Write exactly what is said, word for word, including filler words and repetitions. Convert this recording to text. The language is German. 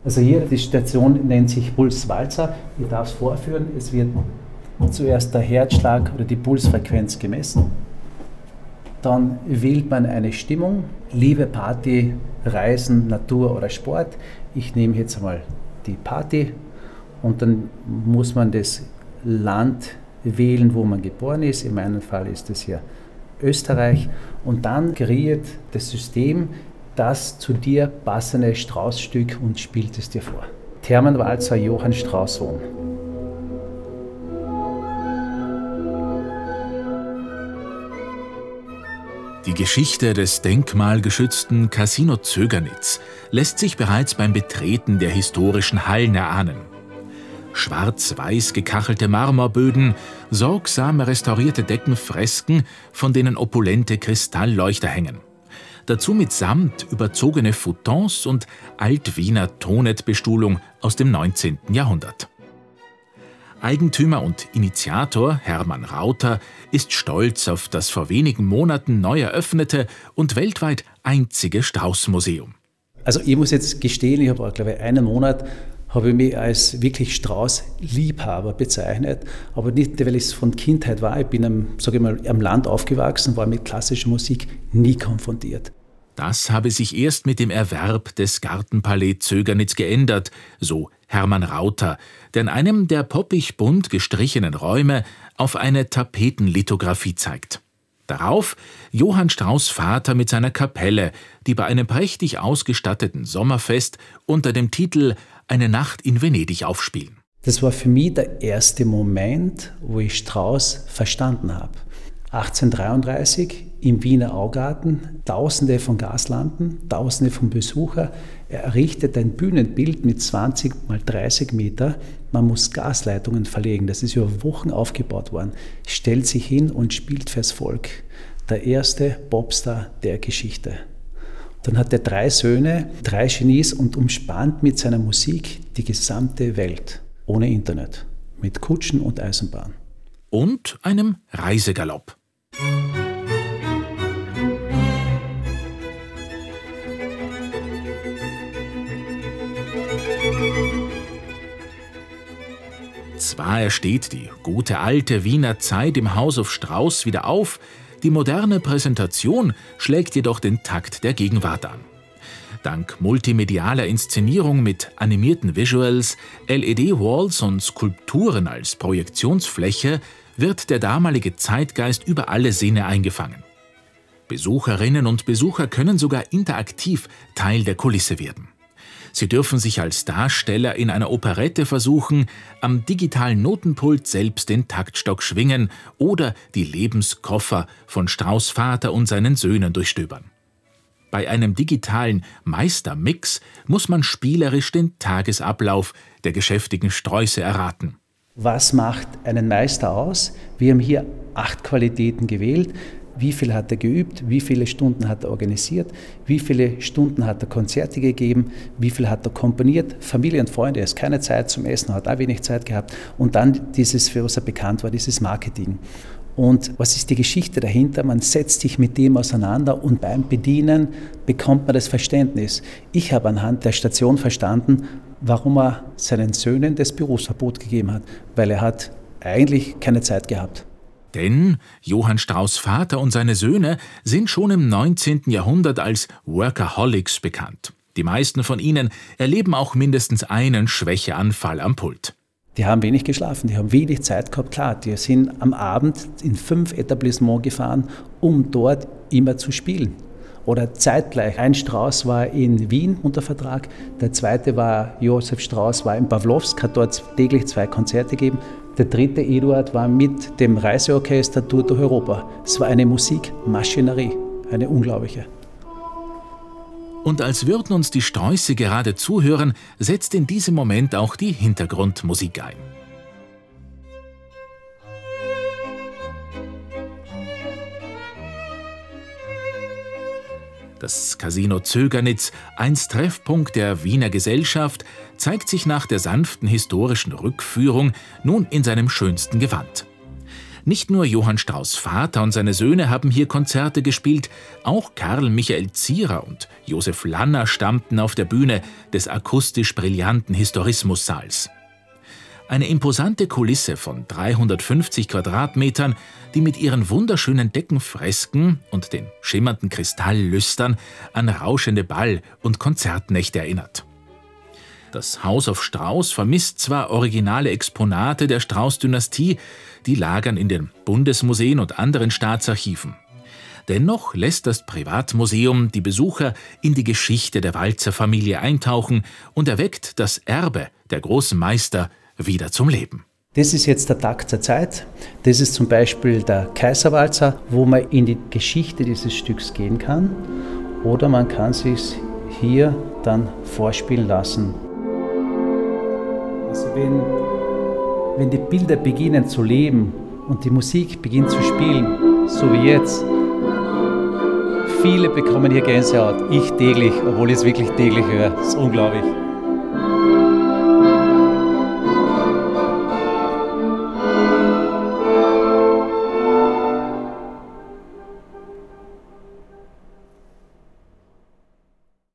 Also hier, die Station nennt sich Pulswalzer. Ich darf es vorführen. Es wird zuerst der Herzschlag oder die Pulsfrequenz gemessen. Dann wählt man eine Stimmung, Liebe, Party, Reisen, Natur oder Sport. Ich nehme jetzt einmal die Party und dann muss man das Land wählen, wo man geboren ist. In meinem Fall ist das hier Österreich. Und dann kreiert das System das zu dir passende Strauß-Stück und spielt es dir vor. Thermenwalzer Johann Strauss Sohn. Die Geschichte des denkmalgeschützten Casino Zögernitz lässt sich bereits beim Betreten der historischen Hallen erahnen. Schwarz-weiß gekachelte Marmorböden, sorgsam restaurierte Deckenfresken, von denen opulente Kristallleuchter hängen. Dazu mit Samt überzogene Futons und Alt-Wiener Tonet-Bestuhlung aus dem neunzehnten Jahrhundert. Eigentümer und Initiator Hermann Rauter ist stolz auf das vor wenigen Monaten neu eröffnete und weltweit einzige Strauß-Museum. Also ich muss jetzt gestehen, ich habe, glaube ich, einen Monat habe ich mich als wirklich Strauß-Liebhaber bezeichnet, aber nicht, weil ich es von Kindheit war. Ich bin am, sage ich mal, am Land aufgewachsen, war mit klassischer Musik nie konfrontiert. Das habe sich erst mit dem Erwerb des Gartenpalais Zögernitz geändert, so Hermann Rauter, der in einem der poppig bunt gestrichenen Räume auf eine Tapetenlithografie zeigt. Darauf Johann Strauß' Vater mit seiner Kapelle, die bei einem prächtig ausgestatteten Sommerfest unter dem Titel »Eine Nacht in Venedig« aufspielen. Das war für mich der erste Moment, wo ich Strauß verstanden habe. achtzehnhundertdreiunddreißig im Wiener Augarten, Tausende von Gaslampen, Tausende von Besuchern. Er errichtet ein Bühnenbild mit zwanzig mal dreißig Meter. Man muss Gasleitungen verlegen. Das ist über Wochen aufgebaut worden. Stellt sich hin und spielt fürs Volk. Der erste Popstar der Geschichte. Dann hat er drei Söhne, drei Genies und umspannt mit seiner Musik die gesamte Welt. Ohne Internet. Mit Kutschen und Eisenbahn. Und einem Reisegalopp. Zwar ersteht die gute alte Wiener Zeit im Haus of Strauß wieder auf, die moderne Präsentation schlägt jedoch den Takt der Gegenwart an. Dank multimedialer Inszenierung mit animierten Visuals, L E D-Walls und Skulpturen als Projektionsfläche wird der damalige Zeitgeist über alle Sinne eingefangen. Besucherinnen und Besucher können sogar interaktiv Teil der Kulisse werden. Sie dürfen sich als Darsteller in einer Operette versuchen, am digitalen Notenpult selbst den Taktstock schwingen oder die Lebenskoffer von Strauß' Vater und seinen Söhnen durchstöbern. Bei einem digitalen Meistermix muss man spielerisch den Tagesablauf der geschäftigen Sträuße erraten. Was macht einen Meister aus? Wir haben hier acht Qualitäten gewählt. Wie viel hat er geübt? Wie viele Stunden hat er organisiert? Wie viele Stunden hat er Konzerte gegeben? Wie viel hat er komponiert? Familie und Freunde, er hat keine Zeit zum Essen, hat auch wenig Zeit gehabt. Und dann dieses, für was er bekannt war, dieses Marketing. Und was ist die Geschichte dahinter? Man setzt sich mit dem auseinander und beim Bedienen bekommt man das Verständnis. Ich habe anhand der Station verstanden, warum er seinen Söhnen das Berufsverbot gegeben hat, weil er hat eigentlich keine Zeit gehabt. Denn Johann Strauß' Vater und seine Söhne sind schon im neunzehnten Jahrhundert als Workaholics bekannt. Die meisten von ihnen erleben auch mindestens einen Schwächeanfall am Pult. Die haben wenig geschlafen, die haben wenig Zeit gehabt. Klar, die sind am Abend in fünf Etablissements gefahren, um dort immer zu spielen. Oder zeitgleich. Ein Strauß war in Wien unter Vertrag, der zweite war, Josef Strauß war in Pawlowsk, hat dort täglich zwei Konzerte gegeben. Der dritte, Eduard, war mit dem Reiseorchester Tour durch Europa. Es war eine Musikmaschinerie, eine unglaubliche. Und als würden uns die Sträuße gerade zuhören, setzt in diesem Moment auch die Hintergrundmusik ein. Das Casino Zögernitz, einst Treffpunkt der Wiener Gesellschaft, zeigt sich nach der sanften historischen Rückführung nun in seinem schönsten Gewand. Nicht nur Johann Strauss Vater und seine Söhne haben hier Konzerte gespielt, auch Karl Michael Zierer und Josef Lanner stammten auf der Bühne des akustisch brillanten Historismussaals. Eine imposante Kulisse von dreihundertfünfzig Quadratmetern, die mit ihren wunderschönen Deckenfresken und den schimmernden Kristalllüstern an rauschende Ball- und Konzertnächte erinnert. Das Haus auf Strauß vermisst zwar originale Exponate der Strauß-Dynastie, die lagern in den Bundesmuseen und anderen Staatsarchiven. Dennoch lässt das Privatmuseum die Besucher in die Geschichte der Walzer-Familie eintauchen und erweckt das Erbe der großen Meister wieder zum Leben. Das ist jetzt der Takt der Zeit. Das ist zum Beispiel der Kaiserwalzer, wo man in die Geschichte dieses Stücks gehen kann. Oder man kann es sich hier dann vorspielen lassen. Also wenn, wenn die Bilder beginnen zu leben und die Musik beginnt zu spielen, so wie jetzt, viele bekommen hier Gänsehaut. Ich täglich, obwohl ich es wirklich täglich höre. Das ist unglaublich.